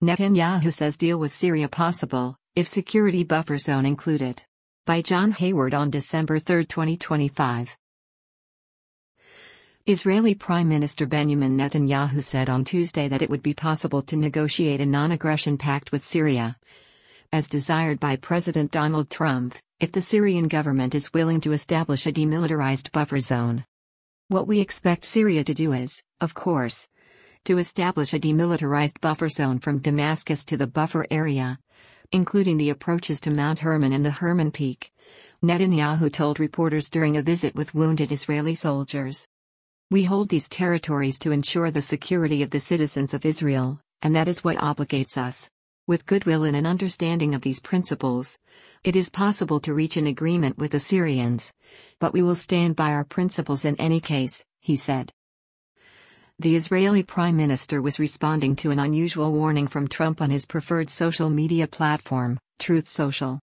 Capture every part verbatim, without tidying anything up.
Netanyahu says deal with Syria possible, if security buffer zone included. By John Hayward on December third, twenty twenty-five. Israeli Prime Minister Benjamin Netanyahu said on Tuesday that it would be possible to negotiate a non-aggression pact with Syria, as desired by President Donald Trump, if the Syrian government is willing to establish a demilitarized buffer zone. What we expect Syria to do is, of course, to establish a demilitarized buffer zone from Damascus to the buffer area, including the approaches to Mount Hermon and the Hermon Peak, Netanyahu told reporters during a visit with wounded Israeli soldiers. We hold these territories to ensure the security of the citizens of Israel, and that is what obligates us. With goodwill and an understanding of these principles, it is possible to reach an agreement with the Syrians, but we will stand by our principles in any case, he said. The Israeli Prime Minister was responding to an unusual warning from Trump on his preferred social media platform, Truth Social.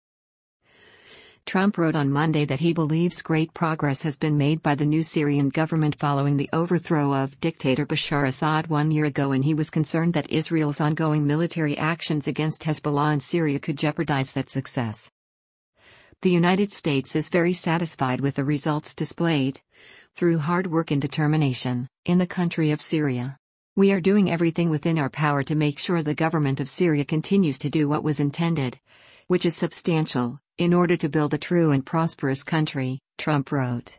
Trump wrote on Monday that he believes great progress has been made by the new Syrian government following the overthrow of dictator Bashar Assad one year ago, and he was concerned that Israel's ongoing military actions against Hezbollah in Syria could jeopardize that success. The United States is very satisfied with the results displayed, through hard work and determination, in the country of Syria. We are doing everything within our power to make sure the government of Syria continues to do what was intended, which is substantial, in order to build a true and prosperous country, Trump wrote.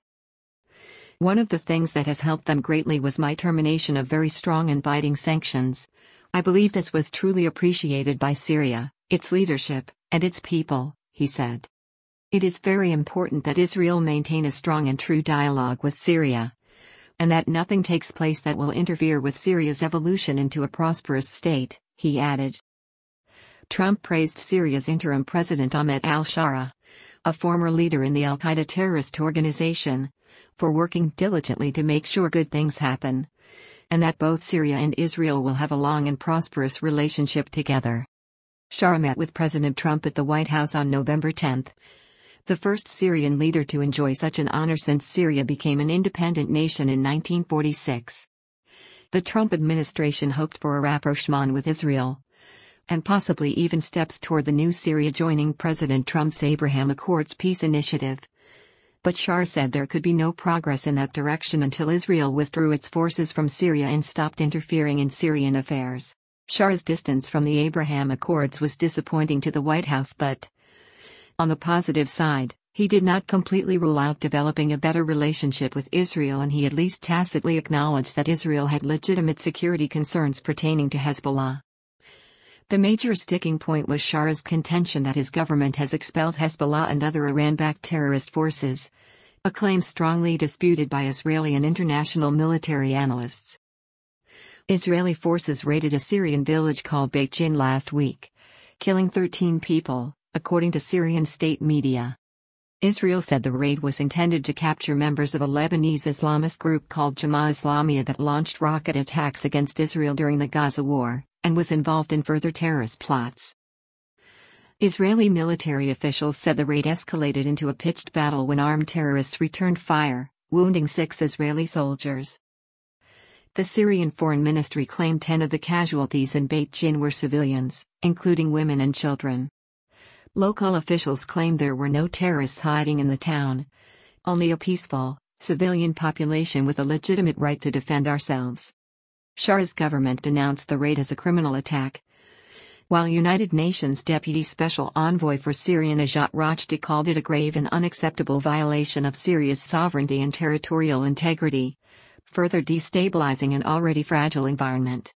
One of the things that has helped them greatly was my termination of very strong and binding sanctions. I believe this was truly appreciated by Syria, its leadership, and its people, he said. It is very important that Israel maintain a strong and true dialogue with Syria, and that nothing takes place that will interfere with Syria's evolution into a prosperous state, he added. Trump praised Syria's interim president Ahmed al-Shara, a former leader in the al-Qaeda terrorist organization, for working diligently to make sure good things happen, and that both Syria and Israel will have a long and prosperous relationship together. Shara met with President Trump at the White House on November tenth, the first Syrian leader to enjoy such an honor since Syria became an independent nation in nineteen forty-six. The Trump administration hoped for a rapprochement with Israel, and possibly even steps toward the new Syria joining President Trump's Abraham Accords peace initiative. But Shara said there could be no progress in that direction until Israel withdrew its forces from Syria and stopped interfering in Syrian affairs. Shara's distance from the Abraham Accords was disappointing to the White House, but on the positive side, he did not completely rule out developing a better relationship with Israel, and he at least tacitly acknowledged that Israel had legitimate security concerns pertaining to Hezbollah. The major sticking point was Shara's contention that his government has expelled Hezbollah and other Iran-backed terrorist forces, a claim strongly disputed by Israeli and international military analysts. Israeli forces raided a Syrian village called Beit Jin last week, killing thirteen people, according to Syrian state media. Israel said the raid was intended to capture members of a Lebanese Islamist group called Jamaah Islamiyah that launched rocket attacks against Israel during the Gaza war, and was involved in further terrorist plots. Israeli military officials said the raid escalated into a pitched battle when armed terrorists returned fire, wounding six Israeli soldiers. The Syrian Foreign Ministry claimed ten of the casualties in Beit Jin were civilians, including women and children. Local officials claimed there were no terrorists hiding in the town, only a peaceful, civilian population with a legitimate right to defend ourselves. Shara's government denounced the raid as a criminal attack, while United Nations Deputy Special Envoy for Syria Najat Rajdi called it a grave and unacceptable violation of Syria's sovereignty and territorial integrity, further destabilizing an already fragile environment.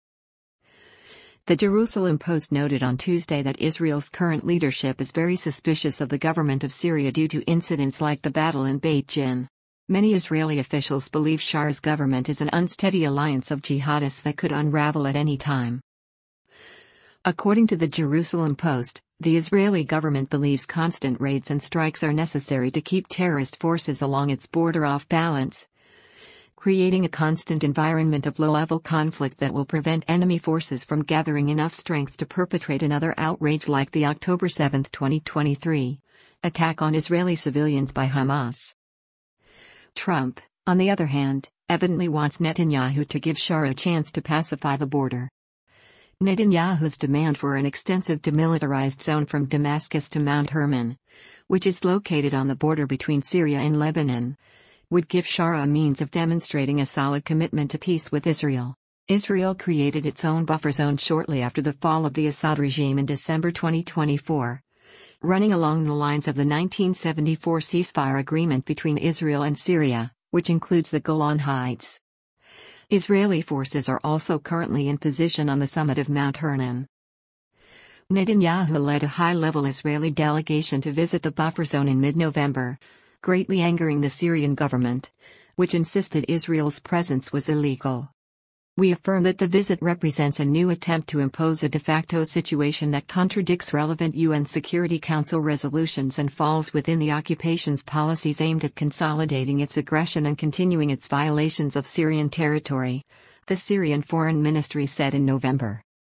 The Jerusalem Post noted on Tuesday that Israel's current leadership is very suspicious of the government of Syria due to incidents like the battle in Beit Jin. Many Israeli officials believe Shara's government is an unsteady alliance of jihadists that could unravel at any time. According to the Jerusalem Post, the Israeli government believes constant raids and strikes are necessary to keep terrorist forces along its border off balance, creating a constant environment of low-level conflict that will prevent enemy forces from gathering enough strength to perpetrate another outrage like the October seventh, twenty twenty-three, attack on Israeli civilians by Hamas. Trump, on the other hand, evidently wants Netanyahu to give Shara a chance to pacify the border. Netanyahu's demand for an extensive demilitarized zone from Damascus to Mount Hermon, which is located on the border between Syria and Lebanon, would give Shaara a means of demonstrating a solid commitment to peace with Israel. Israel created its own buffer zone shortly after the fall of the Assad regime in December twenty twenty-four, running along the lines of the nineteen seventy-four ceasefire agreement between Israel and Syria, which includes the Golan Heights. Israeli forces are also currently in position on the summit of Mount Hermon. Netanyahu led a high-level Israeli delegation to visit the buffer zone in mid-November, greatly angering the Syrian government, which insisted Israel's presence was illegal. We affirm that the visit represents a new attempt to impose a de facto situation that contradicts relevant U N Security Council resolutions and falls within the occupation's policies aimed at consolidating its aggression and continuing its violations of Syrian territory, the Syrian Foreign Ministry said in November.